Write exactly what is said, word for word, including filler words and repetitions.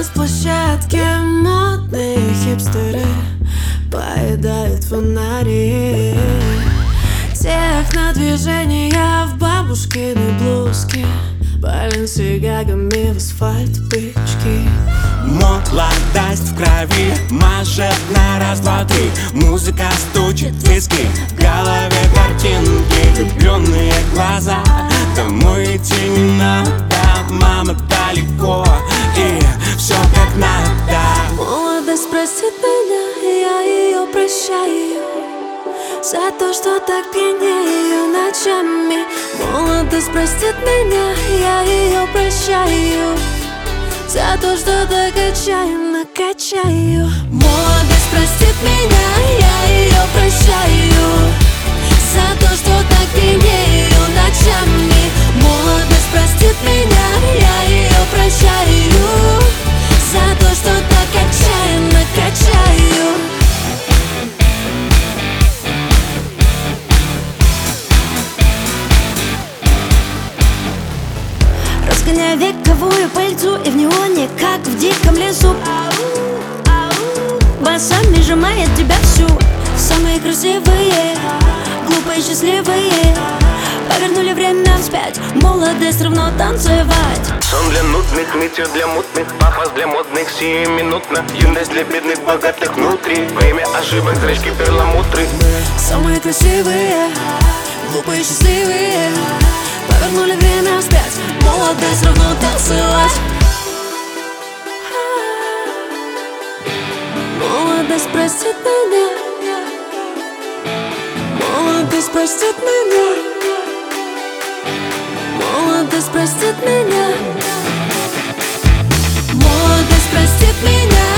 танцплощадке модные хипстеры поедают фонари. Технодвижения в бабушкиной блузке, Баленсиагами в асфальт пычки. Молодость в крови мажет на раз, два, три. Музыка стучит в виски, в голове картинки, влюбленные глаза. Домой идти не надо, мама далеко, и все как надо. Молодость простит меня, я ее прощаю за то, что так пьянею ночами. Молодость простит меня, я ее прощаю за то, что так отчаянно качаю. Молодость простит меня, я ее прощаю за то, что так пьянею ночами. Молодость простит меня, я ее прощаю за то, что так отчаянно качаю. Разгоняя вековую пыльцу и в неоне, как в диком лесу, басами сжимает тебя всю. Самые красивые, глупые, счастливые повернули время вспять, молодость равно танцевать. Сон для нудных, метео для мутных, пафос для модных сиюминутно, юность для бедных, богатых внутри. Время ошибок, зрачки перламутры. Самые красивые, глупые, счастливые повернули время вспять, молодость равно танцевать. Молодость простит меня, молодость простит меня, молодость простит меня, молодость простит меня.